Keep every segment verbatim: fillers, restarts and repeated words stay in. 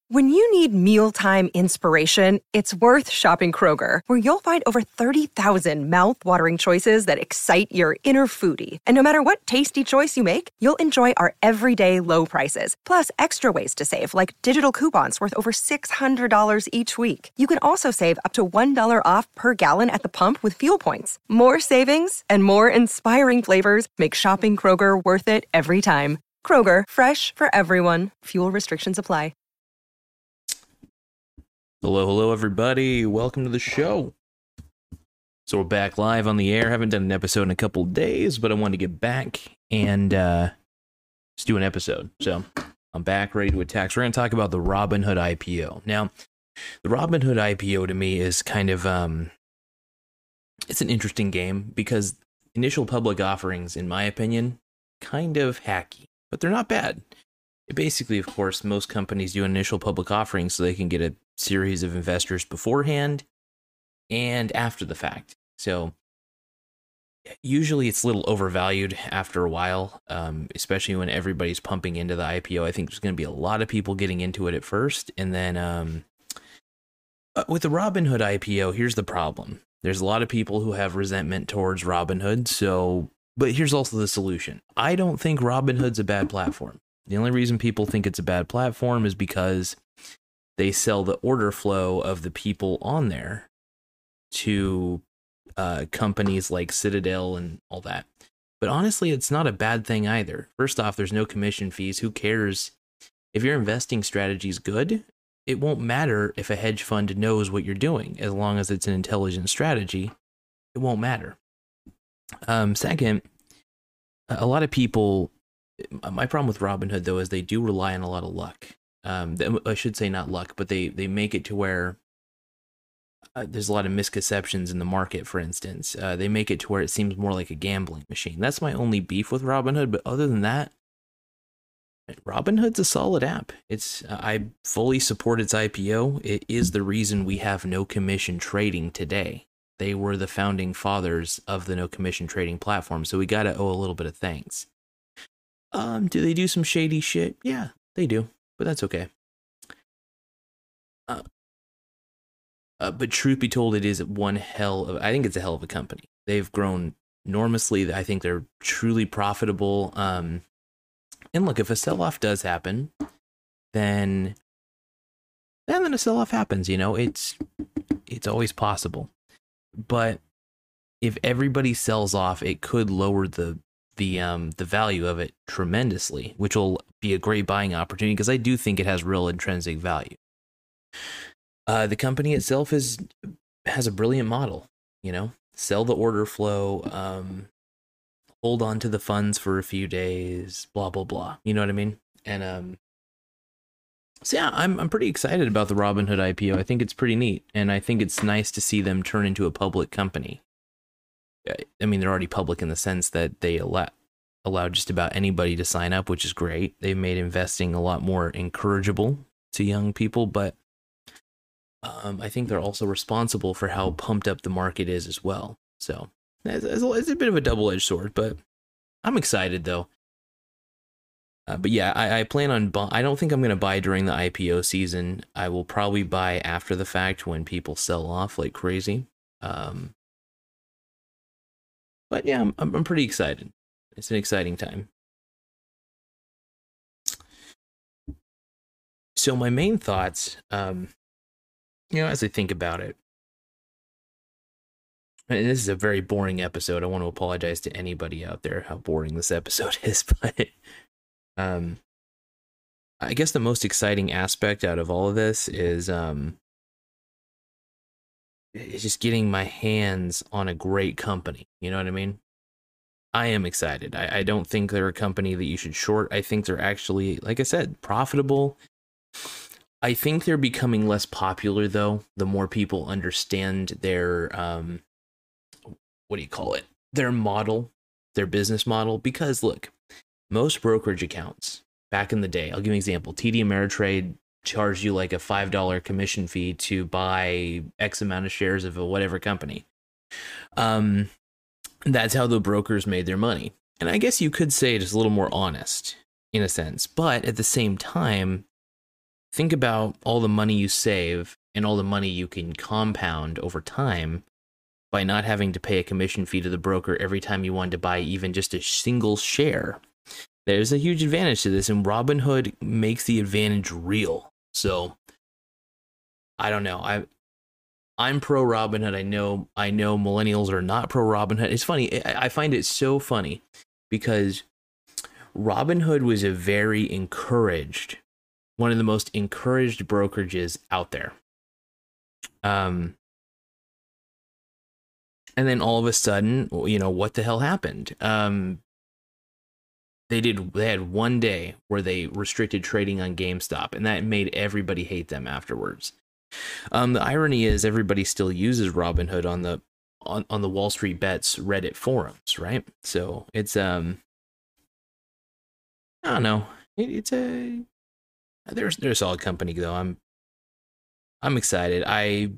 When you need mealtime inspiration, it's worth shopping Kroger, where you'll find over thirty thousand mouth-watering choices that excite your inner foodie. And no matter what tasty choice you make, you'll enjoy our everyday low prices, plus extra ways to save, like digital coupons worth over six hundred dollars each week. You can also save up to one dollar off per gallon at the pump with fuel points. More savings and more inspiring flavors make shopping Kroger worth it every time. Kroger, fresh for everyone. Fuel restrictions apply. Hello, hello, everybody. Welcome to the show. So we're back live on the air. Haven't done an episode in a couple of days, but I wanted to get back and uh, just do an episode. So I'm back, ready to attack. So we're going to talk about the Robinhood I P O. Now, the Robinhood I P O to me is kind of, um, it's an interesting game because initial public offerings, in my opinion, kind of hacky, but they're not bad. It basically, of course, most companies do an initial public offering so they can get a series of investors beforehand and after the fact. So usually it's a little overvalued after a while, um, especially when everybody's pumping into the I P O. I think there's going to be a lot of people getting into it at first. And then um, with the Robinhood I P O, here's the problem. There's a lot of people who have resentment towards Robinhood. So, but here's also the solution. I don't think Robinhood's a bad platform. The only reason people think it's a bad platform is because they sell the order flow of the people on there to uh, companies like Citadel and all that. But honestly, it's not a bad thing either. First off, there's no commission fees. Who cares? If your investing strategy is good, it won't matter if a hedge fund knows what you're doing. As long as it's an intelligent strategy, it won't matter. Um, second, a lot of people... My problem with Robinhood, though, is they do rely on a lot of luck. Um, I should say not luck, but they, they make it to where uh, there's a lot of misconceptions in the market, for instance. Uh, they make it to where it seems more like a gambling machine. That's my only beef with Robinhood, but other than that, Robinhood's a solid app. It's uh, I fully support its I P O. It is the reason we have no commission trading today. They were the founding fathers of the no commission trading platform, so we got to owe a little bit of thanks. Um, do they do some shady shit? Yeah, they do, but that's okay. Uh, uh, but truth be told, it is one hell of, I think it's a hell of a company. They've grown enormously. I think they're truly profitable. Um, and look, if a sell-off does happen, then, then, then a sell-off happens, you know, it's, it's always possible. But if everybody sells off, it could lower the the um the value of it tremendously, which will be a great buying opportunity because I do think it has real intrinsic value. Uh, the company itself is has a brilliant model, you know, sell the order flow, um, hold on to the funds for a few days, blah blah blah. You know what I mean? And um, so yeah, I'm I'm pretty excited about the Robinhood I P O. I think it's pretty neat, and I think it's nice to see them turn into a public company. I mean, they're already public in the sense that they allow, allow just about anybody to sign up, which is great. They've made investing a lot more encourageable to young people, but um, I think they're also responsible for how pumped up the market is as well. So it's, it's a bit of a double-edged sword, but I'm excited though. Uh, but yeah, I, I plan on, bu- I don't think I'm going to buy during the I P O season. I will probably buy after the fact when people sell off like crazy. Um, But yeah, I'm I'm pretty excited. It's an exciting time. So my main thoughts, um, you know, as I think about it, and this is a very boring episode. I want to apologize to anybody out there how boring this episode is, but um, I guess the most exciting aspect out of all of this is um, it's just getting my hands on a great company. You know what I mean? I am excited. I, I don't think they're a company that you should short. I think they're actually, like I said, profitable. I think they're becoming less popular, though, the more people understand their, um, what do you call it? Their model, their business model. Because, look, most brokerage accounts back in the day, I'll give you an example. T D Ameritrade charged you like a five dollar commission fee to buy X amount of shares of a whatever company. Um, that's how the brokers made their money. And I guess you could say it is a little more honest in a sense. But at the same time, think about all the money you save and all the money you can compound over time by not having to pay a commission fee to the broker every time you wanted to buy even just a single share. There's a huge advantage to this, and Robinhood makes the advantage real. So I don't know. I I'm pro Robinhood. I know I know millennials are not pro Robinhood. It's funny. I find it so funny because Robinhood was a very encouraged, one of the most encouraged brokerages out there. Um, and then all of a sudden, you know, what the hell happened? Um, they did. They had one day where they restricted trading on GameStop, and that made everybody hate them afterwards. Um, the irony is, everybody still uses Robinhood on the on, on the Wall Street Bets Reddit forums, right? So it's um, I don't know. It, it's a there's they're a solid company though. I'm I'm excited. I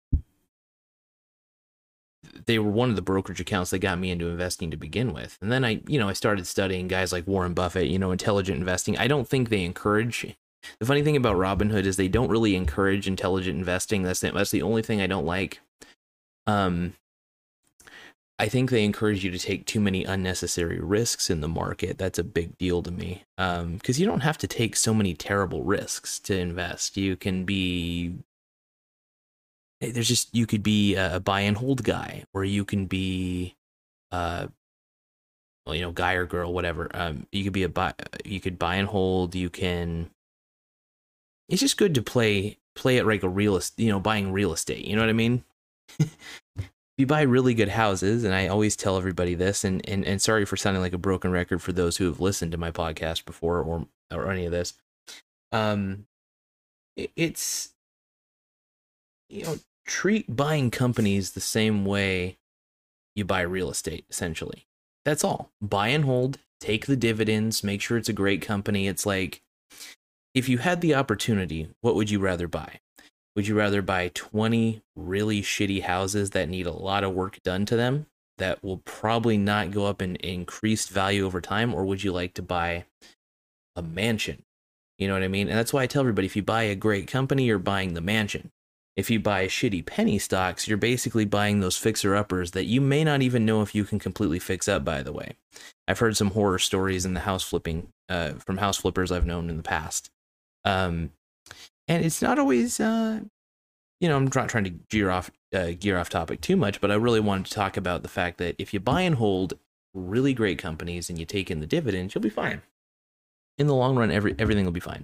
they were one of the brokerage accounts that got me into investing to begin with. And then I, you know, I started studying guys like Warren Buffett, you know, intelligent investing. I don't think they encourage. The funny thing about Robinhood is they don't really encourage intelligent investing. That's the, that's the only thing I don't like. Um, I think they encourage you to take too many unnecessary risks in the market. That's a big deal to me. Um, because you don't have to take so many terrible risks to invest. You can be There's just, you could be a buy and hold guy, or you can be, uh, well, you know, guy or girl, whatever. Um, you could be a buy, you could buy and hold. You can, it's just good to play, play it like a real estate, you know, buying real estate. You know what I mean? You buy really good houses, and I always tell everybody this, and, and, and sorry for sounding like a broken record for those who have listened to my podcast before, or, or any of this. Um, it, it's, you know, treat buying companies the same way you buy real estate, essentially. That's all. Buy and hold, take the dividends, make sure it's a great company. It's like, if you had the opportunity, what would you rather buy? Would you rather buy twenty really shitty houses that need a lot of work done to them that will probably not go up in increased value over time? Or would you like to buy a mansion? You know what I mean? And that's why I tell everybody, if you buy a great company, you're buying the mansion. If you buy shitty penny stocks, you're basically buying those fixer-uppers that you may not even know if you can completely fix up, by the way. I've heard some horror stories in the house flipping, uh, from house flippers I've known in the past. Um, and it's not always, uh, you know, I'm not trying to gear off, uh, gear off topic too much, but I really wanted to talk about the fact that if you buy and hold really great companies and you take in the dividends, you'll be fine. In the long run, every everything will be fine.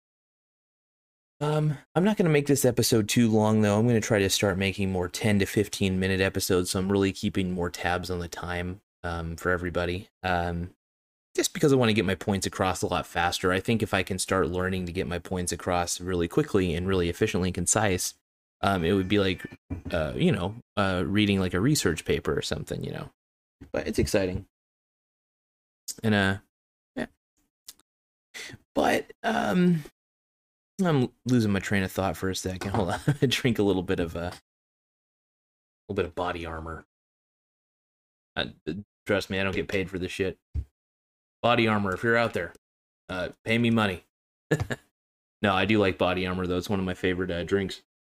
Um, I'm not going to make this episode too long, though. I'm going to try to start making more ten to fifteen minute episodes, so I'm really keeping more tabs on the time um, for everybody. Um, just because I want to get my points across a lot faster. I think if I can start learning to get my points across really quickly and really efficiently and concise, um, it would be like, uh, you know, uh, reading like a research paper or something, you know. But it's exciting. And, uh, yeah. But, um... I'm losing my train of thought for a second. Hold on. I drink a little bit of a, uh, little bit of body armor. Uh, trust me, I don't get paid for this shit. Body armor, if you're out there, uh, pay me money. No, I do like body armor though. It's one of my favorite uh, drinks.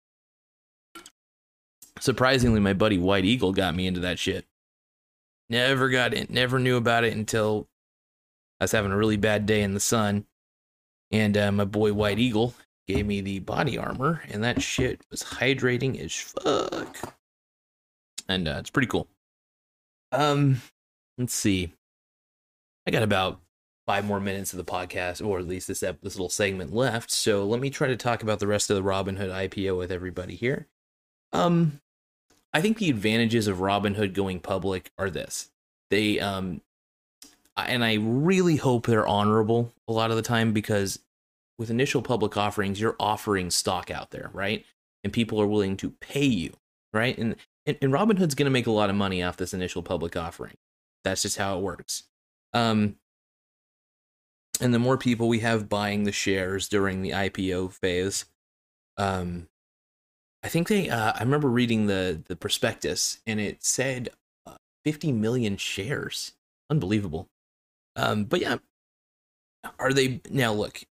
Surprisingly, my buddy White Eagle got me into that shit. Never got it. Never knew about it until I was having a really bad day in the sun. And uh, my boy White Eagle gave me the body armor, and that shit was hydrating as fuck. And uh, it's pretty cool. Um, let's see. I got about five more minutes of the podcast, or at least this ep- this little segment left. So let me try to talk about the rest of the Robinhood I P O with everybody here. Um, I think the advantages of Robinhood going public are this. They um. And I really hope they're honorable a lot of the time, because with initial public offerings, you're offering stock out there, right? And people are willing to pay you, right? And, and, and Robinhood's going to make a lot of money off this initial public offering. That's just how it works. Um, and the more people we have buying the shares during the I P O phase, um, I think they, uh, I remember reading the, the prospectus, and it said uh, fifty million shares. Unbelievable. Um, but yeah, are they now? Look,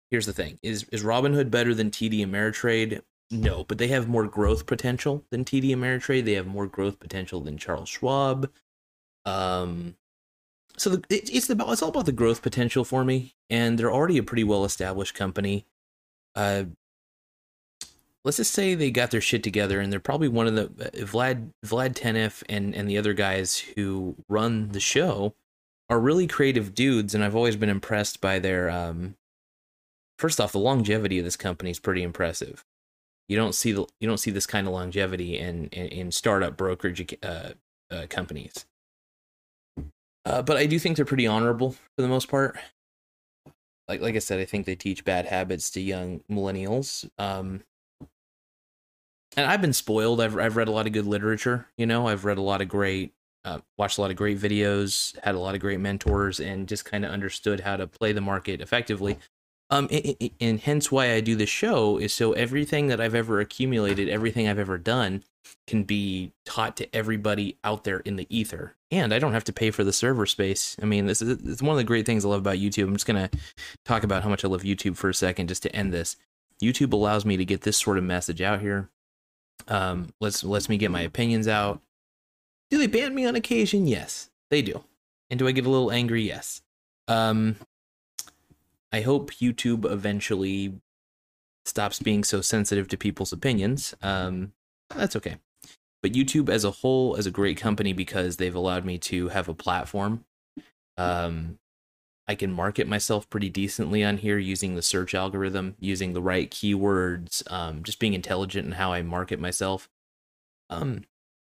here's the thing: is is Robinhood better than T D Ameritrade? No, but they have more growth potential than T D Ameritrade. They have more growth potential than Charles Schwab. Um, so the, it, it's about it's all about the growth potential for me, and they're already a pretty well established company. Uh, let's just say they got their shit together, and they're probably one of the uh, Vlad Vlad Tenev and and the other guys who run the show are really creative dudes, and I've always been impressed by their. Um, first off, the longevity of this company is pretty impressive. You don't see the you don't see this kind of longevity in in, in startup brokerage uh, uh, companies. Uh, but I do think they're pretty honorable for the most part. Like like I said, I think they teach bad habits to young millennials. Um, and I've been spoiled. I've I've read a lot of good literature. You know, I've read a lot of great, uh, watched a lot of great videos, had a lot of great mentors, and just kind of understood how to play the market effectively. Um, and, and hence why I do this show is so everything that I've ever accumulated, everything I've ever done, can be taught to everybody out there in the ether. And I don't have to pay for the server space. I mean, this is it's one of the great things I love about YouTube. I'm just gonna talk about how much I love YouTube for a second, just to end this. YouTube allows me to get this sort of message out here. Um, lets lets me get my opinions out. Do they ban me on occasion? Yes, they do. And do I get a little angry? Yes. Um. I hope YouTube eventually stops being so sensitive to people's opinions. Um, that's okay. But YouTube as a whole is a great company because they've allowed me to have a platform. Um, I can market myself pretty decently on here using the search algorithm, using the right keywords, um, just being intelligent in how I market myself. Um,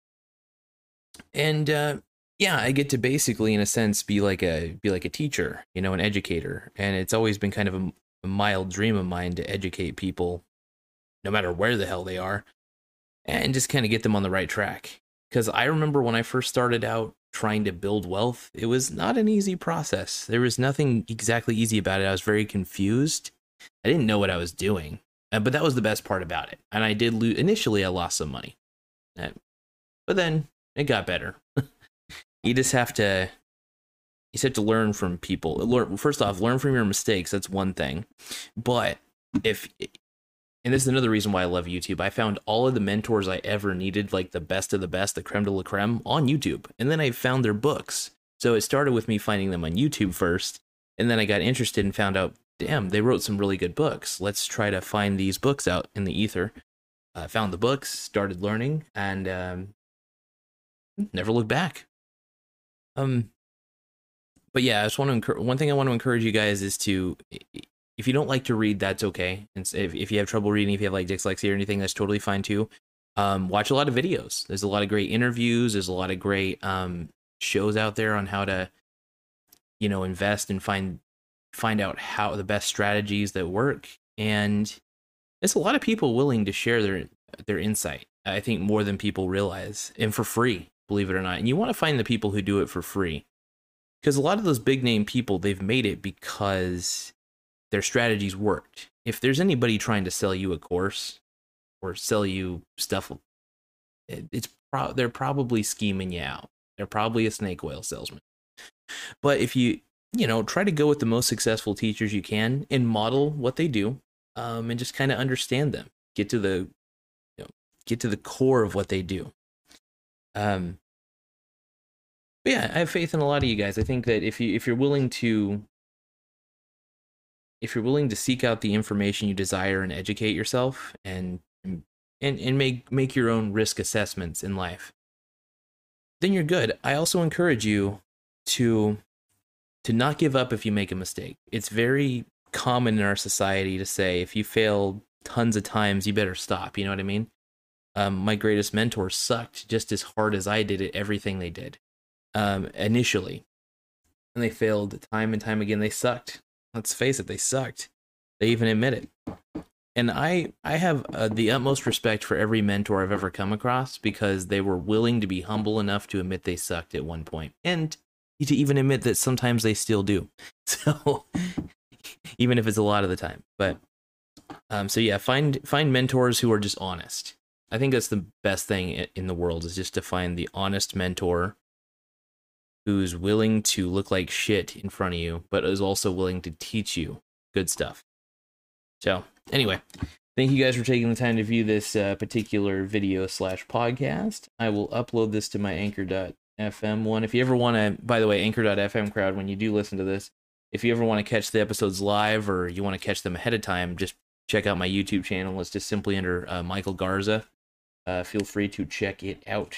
and uh, yeah, I get to basically, in a sense, be like a be like a teacher, you know, an educator. And it's always been kind of a, a mild dream of mine to educate people, no matter where the hell they are, and just kind of get them on the right track. Because I remember when I first started out trying to build wealth, it was not an easy process. There was nothing exactly easy about it. I was very confused. I didn't know what I was doing, uh, but that was the best part about it. And I did lose. Initially, I lost some money, uh, but then it got better. You just have to, you just have to learn from people. Learn, first off, learn from your mistakes. That's one thing. But if, and this is another reason why I love YouTube. I found all of the mentors I ever needed, like the best of the best, the creme de la creme, on YouTube. And then I found their books. So it started with me finding them on YouTube first. And then I got interested and found out, damn, they wrote some really good books. Let's try to find these books out in the ether. I uh, found the books, started learning, and um, never looked back. Um, but yeah, I just want to encourage, one thing I want to encourage you guys is to, if you don't like to read, that's okay. And if, if you have trouble reading, if you have like dyslexia or anything, that's totally fine too. Um, watch a lot of videos. There's a lot of great interviews. There's a lot of great, um, shows out there on how to, you know, invest and find, find out how the best strategies that work. And there's a lot of people willing to share their, their insight. I think more than people realize, and for free. Believe it or not. And you want to find the people who do it for free, because a lot of those big name people, they've made it because their strategies worked. If there's anybody trying to sell you a course or sell you stuff, it's pro- they're probably scheming you out. They're probably a snake oil salesman. But if you, you know, try to go with the most successful teachers you can and model what they do, um, and just kind of understand them, get to the, you know, get to the core of what they do. Um, but yeah, I have faith in a lot of you guys. I think that if you if you're willing to if you're willing to seek out the information you desire and educate yourself and and and make make your own risk assessments in life, then you're good. I also encourage you to to not give up if you make a mistake. It's very common in our society to say if you fail tons of times, you better stop. You know what I mean? Um, my greatest mentors sucked just as hard as I did at everything they did um, initially. And they failed time and time again. They sucked. Let's face it, they sucked. They even admit it. And I, I have uh, the utmost respect for every mentor I've ever come across because they were willing to be humble enough to admit they sucked at one point. And to even admit that sometimes they still do. So even if it's a lot of the time. But um, so yeah, find find mentors who are just honest. I think that's the best thing in the world, is just to find the honest mentor who's willing to look like shit in front of you, but is also willing to teach you good stuff. So anyway, thank you guys for taking the time to view this uh, particular video slash podcast. I will upload this to my anchor dot f m one. If you ever want to, by the way, anchor dot f m crowd, when you do listen to this, if you ever want to catch the episodes live or you want to catch them ahead of time, just check out my YouTube channel. It's just simply under uh, Michael Garza. Uh, feel free to check it out.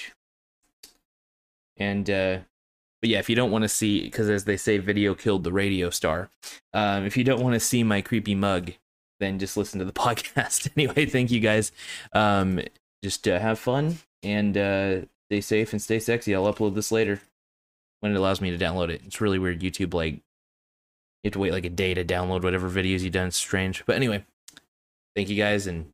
And, uh, but yeah, if you don't want to see, because as they say, video killed the radio star. Um, if you don't want to see my creepy mug, then just listen to the podcast. Anyway, thank you guys. Um, just uh, have fun and uh, stay safe and stay sexy. I'll upload this later when it allows me to download it. It's really weird. YouTube, like, you have to wait like a day to download whatever videos you've done. It's strange. But anyway, thank you guys and